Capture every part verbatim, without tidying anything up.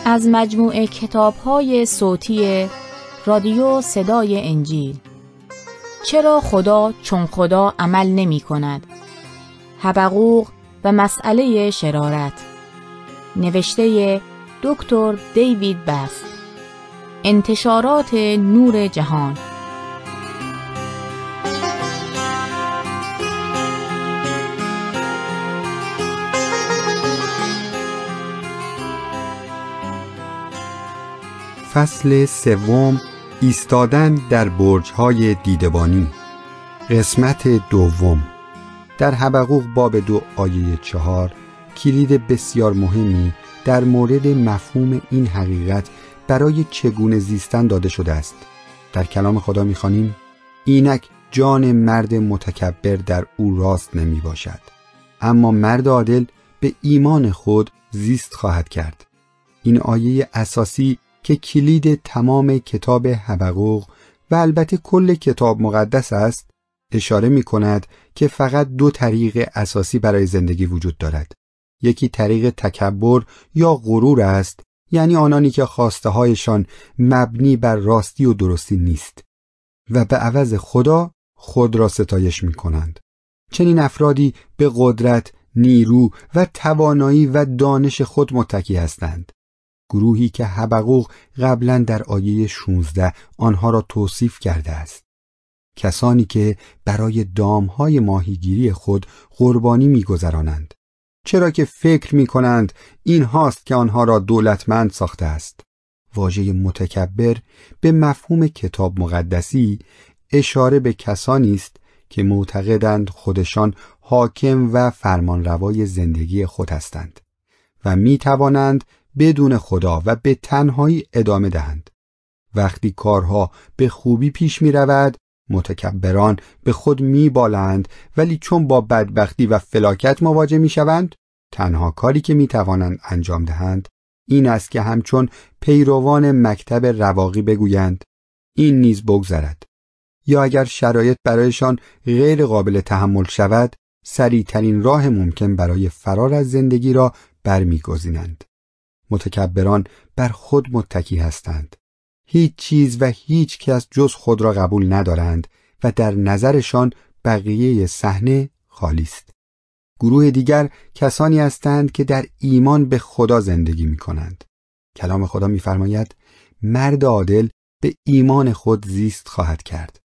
از مجموعه کتاب‌های صوتی رادیو صدای انجیل. چرا خدا چون خدا عمل نمی کند؟ حبقوق و مسئله شرارت. نوشته دکتر دیوید بست. انتشارات نور جهان. فصل سوم، ایستادن در برج‌های دیدبانی. قسمت دوم. در حبقوق باب دو آیه چهار کلید بسیار مهمی در مورد مفهوم این حقیقت برای چگونه زیستن داده شده است. در کلام خدا می‌خوانیم: اینک جان مرد متکبر در او راست نمی باشد، اما مرد عادل به ایمان خود زیست خواهد کرد. این آیه اساسی که کلید تمام کتاب حبقوق و البته کل کتاب مقدس است، اشاره می کند که فقط دو طریق اساسی برای زندگی وجود دارد. یکی طریق تکبر یا غرور است، یعنی آنانی که خواسته هایشان مبنی بر راستی و درستی نیست و به عوض خدا خود را ستایش می کنند. چنین افرادی به قدرت، نیرو و توانایی و دانش خود متکی هستند. گروهی که حبقوق قبلا در آیه شانزده آنها را توصیف کرده است. کسانی که برای دامهای ماهیگیری خود قربانی می‌گذرانند، چرا که فکر می‌کنند این هاست که آنها را دولتمند ساخته است. واژه متکبر به مفهوم کتاب مقدسی اشاره به کسانی است که معتقدند خودشان حاکم و فرمانروای زندگی خود هستند و می‌توانند بدون خدا و به تنهایی ادامه دهند. وقتی کارها به خوبی پیش می رود، متکبران به خود می بالند، ولی چون با بدبختی و فلاکت مواجه می شوند، تنها کاری که می توانند انجام دهند این است که همچون پیروان مکتب رواقی بگویند این نیز بگذرد، یا اگر شرایط برایشان غیر قابل تحمل شود، سریعترین راه ممکن برای فرار از زندگی را برمیگزینند. متکبران بر خود متکی هستند. هیچ چیز و هیچ کس جز خود را قبول ندارند و در نظرشان بقیه صحنه خالی است. گروه دیگر کسانی هستند که در ایمان به خدا زندگی می کنند. کلام خدا می فرماید مرد عادل به ایمان خود زیست خواهد کرد.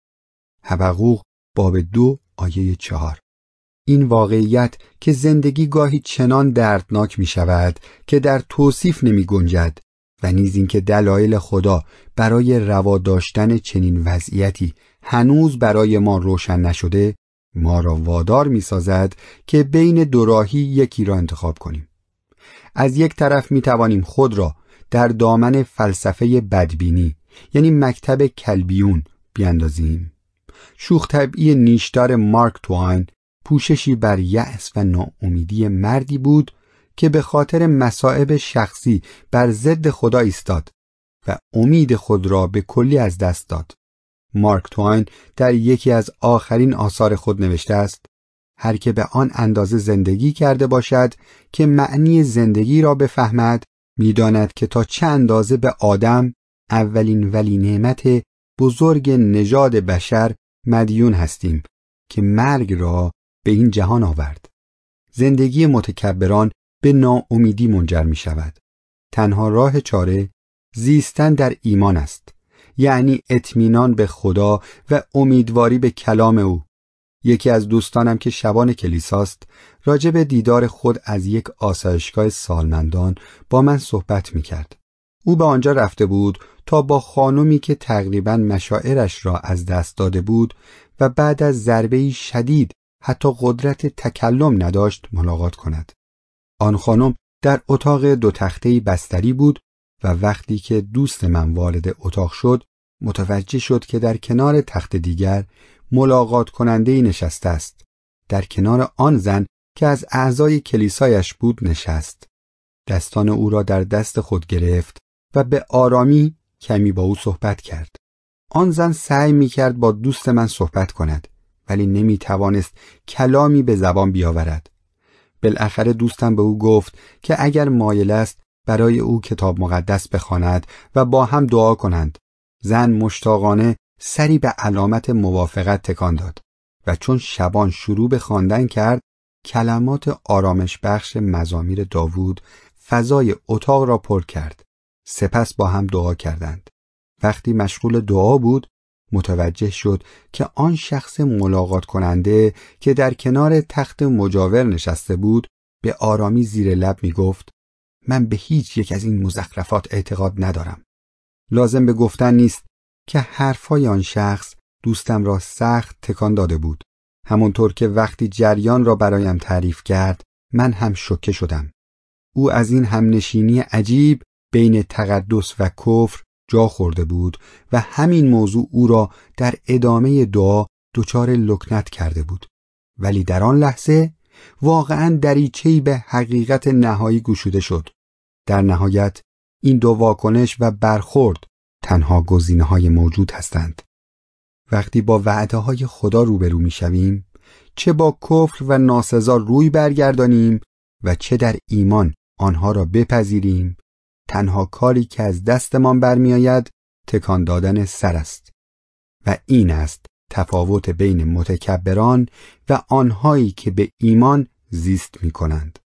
حبقوق باب دو آیه چهار. این واقعیت که زندگی گاهی چنان دردناک می شود که در توصیف نمی گنجد و نیز این که دلایل خدا برای روا داشتن چنین وضعیتی هنوز برای ما روشن نشده، ما را وادار می سازد که بین دو راهی یکی را انتخاب کنیم. از یک طرف می توانیم خود را در دامن فلسفه بدبینی، یعنی مکتب کلبیون، بیاندازیم. شوخ طبعی نیشدار مارک توین پوششی بر یأس و ناامیدی مردی بود که به خاطر مصائب شخصی بر ضد خدا ایستاد و امید خود را به کلی از دست داد. مارک توین در یکی از آخرین آثار خود نوشته است: هر که به آن اندازه زندگی کرده باشد که معنی زندگی را بفهمد، می‌داند که تا چه اندازه به آدم، اولین ولی نعمت بزرگ نژاد بشر، مدیون هستیم که مرگ را به این جهان آورد. زندگی متکبران به ناامیدی منجر می شود. تنها راه چاره زیستن در ایمان است، یعنی اطمینان به خدا و امیدواری به کلام او. یکی از دوستانم که شبان کلیساست راجع به دیدار خود از یک آسایشگاه سالمندان با من صحبت می کرد. او به آنجا رفته بود تا با خانمی که تقریباً مشاعرش را از دست داده بود و بعد از ضربه‌ای شدید حتی قدرت تکلم نداشت ملاقات کند. آن خانم در اتاق دو تخته‌ای بستری بود و وقتی که دوست من وارد اتاق شد متوجه شد که در کنار تخت دیگر ملاقات کننده‌ای نشسته است. در کنار آن زن که از اعضای کلیسایش بود نشست. دستان او را در دست خود گرفت و به آرامی کمی با او صحبت کرد. آن زن سعی می کرد با دوست من صحبت کند ولی نمی توانست کلامی به زبان بیاورد. بالاخره دوستم به او گفت که اگر مایل است برای او کتاب مقدس بخواند و با هم دعا کنند. زن مشتاقانه سری به علامت موافقت تکان داد و چون شبان شروع به خواندن کرد، کلمات آرامش بخش مزامیر داوود فضای اتاق را پر کرد. سپس با هم دعا کردند. وقتی مشغول دعا بود، متوجه شد که آن شخص ملاقات کننده که در کنار تخت مجاور نشسته بود به آرامی زیر لب می گفت: من به هیچ یک از این مزخرفات اعتقاد ندارم. لازم به گفتن نیست که حرفای آن شخص دوستم را سخت تکان داده بود. همونطور که وقتی جریان را برایم تعریف کرد، من هم شوکه شدم. او از این همنشینی عجیب بین تقدس و کفر جا خورده بود و همین موضوع او را در ادامه دعا دچار لکنت کرده بود. ولی در آن لحظه واقعاً دریچه‌ای به حقیقت نهایی گشوده شد. در نهایت این دو واکنش و برخورد تنها گزینه‌های موجود هستند. وقتی با وعده‌های خدا روبرو می‌شویم، چه با کفر و ناسزا روی برگردانیم و چه در ایمان آنها را بپذیریم، تنها کاری که از دستمان برمی‌آید تکان دادن سر است. و این است تفاوت بین متکبران و آنهایی که به ایمان زیست می‌کنند.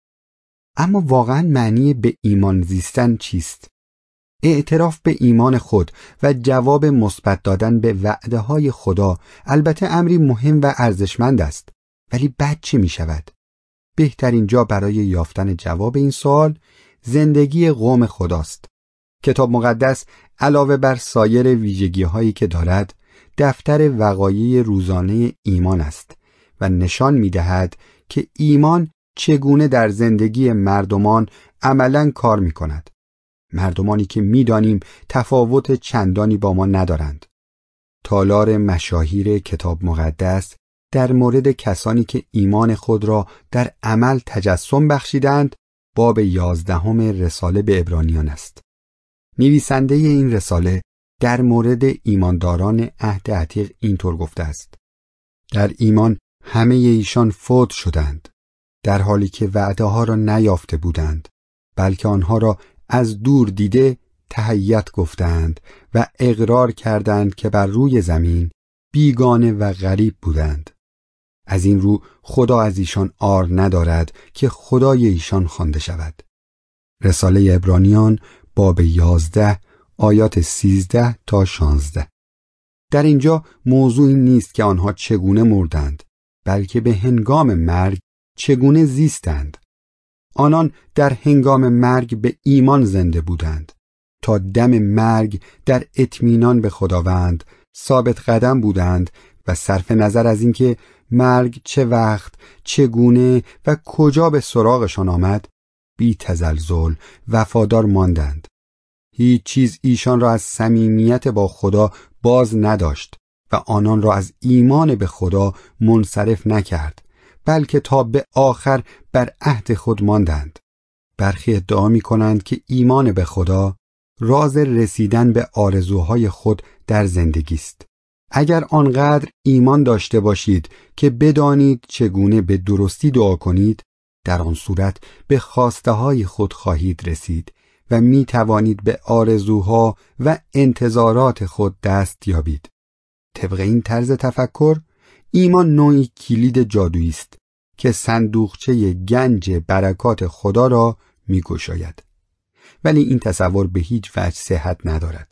اما واقعاً معنی به ایمان زیستن چیست؟ اعتراف به ایمان خود و جواب مثبت دادن به وعده‌های خدا البته امری مهم و ارزشمند است، ولی بعد چه می شود؟ بهترین جا برای یافتن جواب این سوال زندگی قوم خداست. کتاب مقدس علاوه بر سایر ویژگی‌هایی که دارد، دفتر وقایع روزانه ایمان است و نشان می‌دهد که ایمان چگونه در زندگی مردمان عملاً کار می‌کند. مردمانی که می‌دانیم تفاوت چندانی با ما ندارند. تالار مشاهیر کتاب مقدس در مورد کسانی که ایمان خود را در عمل تجسم بخشیدند باب یازدهم رساله به عبرانیان است. نویسنده این رساله در مورد ایمانداران عهد عتیق اینطور گفته است: در ایمان همه ایشان فوت شدند، در حالی که وعده ها را نیافته بودند، بلکه آنها را از دور دیده تحیت گفتند و اقرار کردند که بر روی زمین بیگانه و غریب بودند. از این رو خدا از ایشان عار ندارد که خدای ایشان خوانده شود. رساله عبرانیان باب یازده آیات سیزده تا شانزده. در اینجا موضوعی نیست که آنها چگونه مردند، بلکه به هنگام مرگ چگونه زیستند. آنان در هنگام مرگ به ایمان زنده بودند. تا دم مرگ در اطمینان به خداوند ثابت قدم بودند و صرف نظر از اینکه مرگ چه وقت، چگونه و کجا به سراغشان آمد، بی تزلزل وفادار ماندند. هیچ چیز ایشان را از صمیمیت با خدا باز نداشت و آنان را از ایمان به خدا منصرف نکرد، بلکه تا به آخر بر عهد خود ماندند. برخی ادعا می کنند که ایمان به خدا راز رسیدن به آرزوهای خود در زندگی است. اگر آنقدر ایمان داشته باشید که بدانید چگونه به درستی دعا کنید، در آن صورت به خواسته های خود خواهید رسید و می توانید به آرزوها و انتظارات خود دست یابید. طبق این طرز تفکر، ایمان نوعی کلید جادویی است که صندوقچه گنج برکات خدا را می گشاید. ولی این تصور به هیچ وجه صحت ندارد.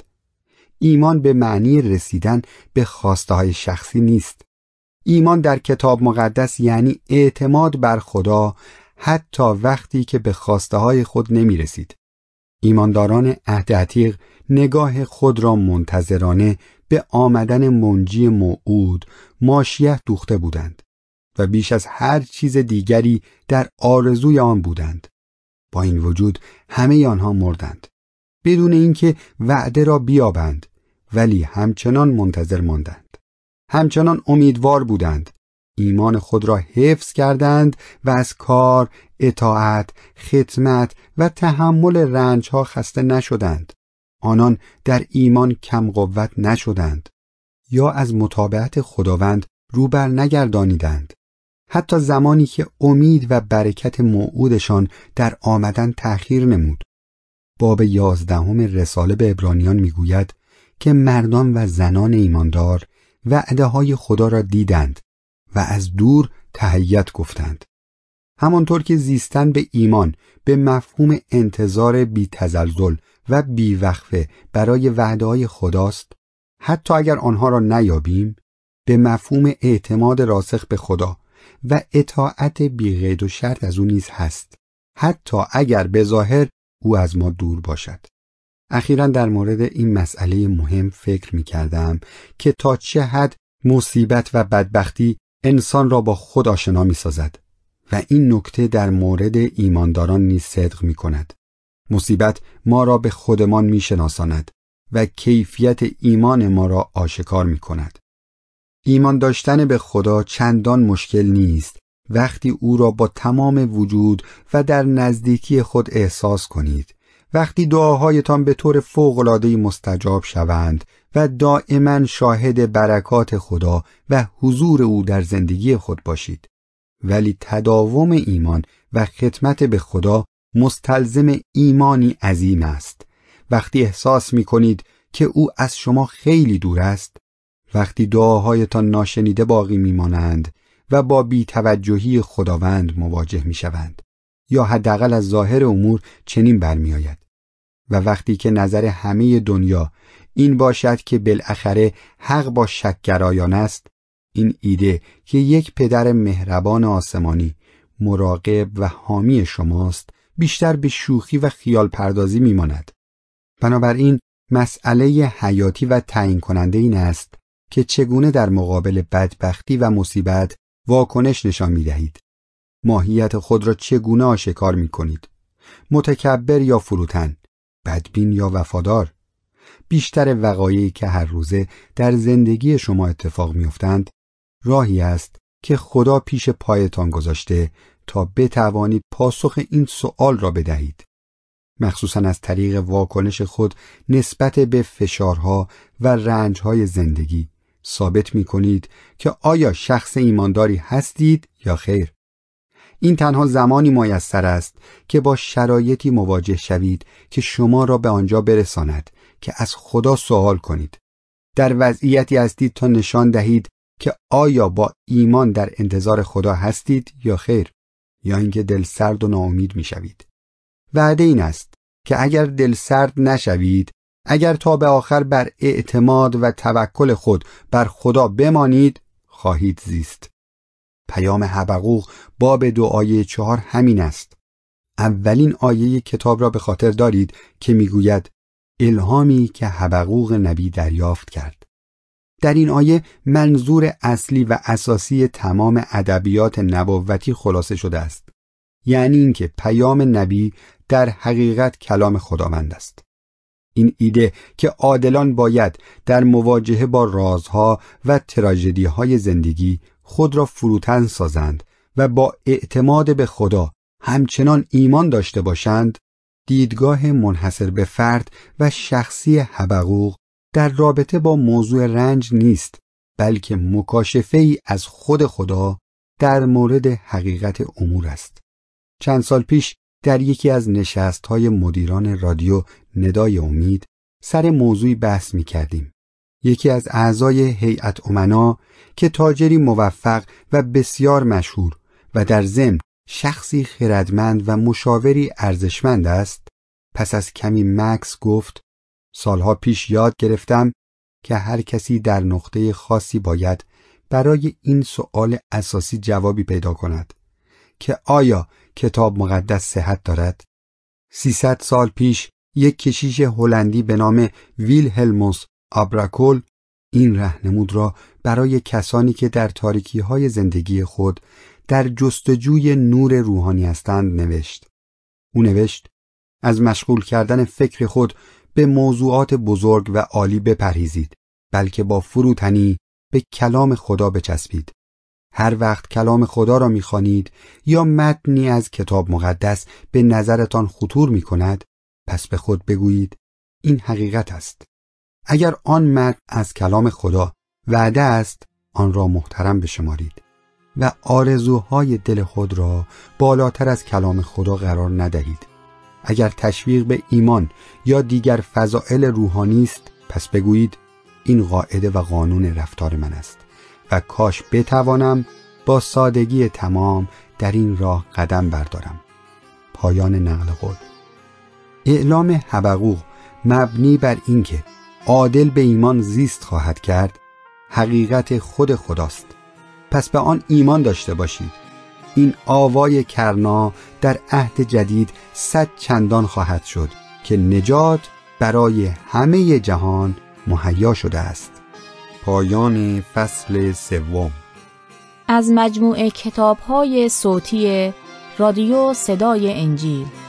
ایمان به معنی رسیدن به خواسته های شخصی نیست. ایمان در کتاب مقدس یعنی اعتماد بر خدا حتی وقتی که به خواسته های خود نمی رسید. ایمانداران عهد عتیق نگاه خود را منتظرانه به آمدن منجی موعود ماشیه دوخته بودند و بیش از هر چیز دیگری در آرزوی آن بودند. با این وجود همه آنها مردند بدون اینکه وعده را بیابند، ولی همچنان منتظر ماندند. همچنان امیدوار بودند. ایمان خود را حفظ کردند و از کار، اطاعت، خدمت و تحمل رنجها خسته نشدند. آنان در ایمان کم قوت نشدند یا از متابعت خداوند رو بر نگردانیدند. حتی زمانی که امید و برکت موعودشان در آمدن تأخیر نمود. باب یازدهم رساله به عبرانیان میگوید که مردان و زنان ایماندار وعده های خدا را دیدند و از دور تهیت گفتند. همانطور که زیستن به ایمان به مفهوم انتظار بی تزلزل و بی وقفه برای وعده های خداست، حتی اگر آنها را نیابیم، به مفهوم اعتماد راسخ به خدا و اطاعت بی قید و شرط از او نیز هست، حتی اگر به ظاهر او از ما دور باشد. اخیراً در مورد این مسئله مهم فکر می کردم که تا چه حد مصیبت و بدبختی انسان را با خود آشنا می سازد و این نکته در مورد ایمانداران نیز صدق می کند. مصیبت ما را به خودمان می شناساند و کیفیت ایمان ما را آشکار می کند. ایمان داشتن به خدا چندان مشکل نیست وقتی او را با تمام وجود و در نزدیکی خود احساس کنید، وقتی دعاهایتان به طور فوق‌العاده‌ای مستجاب شوند و دائما شاهد برکات خدا و حضور او در زندگی خود باشید. ولی تداوم ایمان و خدمت به خدا مستلزم ایمانی عظیم است. وقتی احساس می کنید که او از شما خیلی دور است، وقتی دعاهایتان ناشنیده باقی می مانند و با بی‌توجهی خداوند مواجه می شوند، یا حداقل از ظاهر امور چنین برمی آید، و وقتی که نظر همه دنیا این باشد که بالاخره حق با شک‌گرایان است، این ایده که یک پدر مهربان آسمانی مراقب و حامی شماست بیشتر به شوخی و خیال پردازی می ماند. بنابراین مسئله حیاتی و تعیین کننده این است که چگونه در مقابل بدبختی و مصیبت واکنش نشان می دهید. ماهیت خود را چگونه آشکار می کنید؟ متکبر یا فروتن؟ بدبین یا وفادار؟ بیشتر وقایعی که هر روزه در زندگی شما اتفاق می افتند راهی است که خدا پیش پایتان گذاشته تا بتوانید پاسخ این سؤال را بدهید. مخصوصاً از طریق واکنش خود نسبت به فشارها و رنجهای زندگی ثابت می کنید که آیا شخص ایمانداری هستید یا خیر. این تنها زمانی میسر است که با شرایطی مواجه شوید که شما را به آنجا برساند که از خدا سوال کنید. در وضعیتی هستید تا نشان دهید که آیا با ایمان در انتظار خدا هستید یا خیر، یا اینکه دل سرد و ناامید می شوید. وعده این است که اگر دل سرد نشوید، اگر تا به آخر بر اعتماد و توکل خود بر خدا بمانید، خواهید زیست. پیام حبقوق باب دو آیه چهار همین است. اولین آیه کتاب را به خاطر دارید که میگوید الهامی که حبقوق نبی دریافت کرد. در این آیه منظور اصلی و اساسی تمام ادبیات نبوتی خلاصه شده است. یعنی اینکه پیام نبی در حقیقت کلام خداوند است. این ایده که عادلان باید در مواجهه با رازها و تراژدی‌های زندگی خود را فروتن سازند و با اعتماد به خدا همچنان ایمان داشته باشند، دیدگاه منحصر به فرد و شخصی حبقوق در رابطه با موضوع رنج نیست، بلکه مکاشفه‌ای از خود خدا در مورد حقیقت امور است. چند سال پیش در یکی از نشست‌های مدیران رادیو ندای امید سر موضوعی بحث می‌کردیم. یکی از اعضای هیئت امنا که تاجری موفق و بسیار مشهور و در ضمن شخصی خردمند و مشاوری ارزشمند است، پس از کمی مکث گفت: سالها پیش یاد گرفتم که هر کسی در نقطه خاصی باید برای این سؤال اساسی جوابی پیدا کند که آیا کتاب مقدس صحت دارد؟ سیصد سال پیش یک کشیش هلندی به نام ویلهلموس آبراکول این راهنمود را برای کسانی که در تاریکی‌های زندگی خود در جستجوی نور روحانی هستند نوشت. او نوشت: از مشغول کردن فکر خود به موضوعات بزرگ و عالی بپرهیزید، بلکه با فروتنی به کلام خدا بچسبید. هر وقت کلام خدا را می‌خوانید یا متنی از کتاب مقدس به نظرتان خطور می‌کند، پس به خود بگویید این حقیقت است. اگر آن متن از کلام خدا وعده است، آن را محترم بشمارید و آرزوهای دل خود را بالاتر از کلام خدا قرار ندهید. اگر تشویق به ایمان یا دیگر فضائل روحانی است، پس بگویید این قاعده و قانون رفتار من است و کاش بتوانم با سادگی تمام در این راه قدم بردارم. پایان نقل قول. اعلام حبقوق مبنی بر اینکه عادل به ایمان زیست خواهد کرد، حقیقت خود خداست. پس به آن ایمان داشته باشید. این آوای کرنا در عهد جدید صد چندان خواهد شد که نجات برای همه جهان مهیا شده است. پایان فصل سوم. از مجموعه کتاب‌های صوتی رادیو صدای انجیل.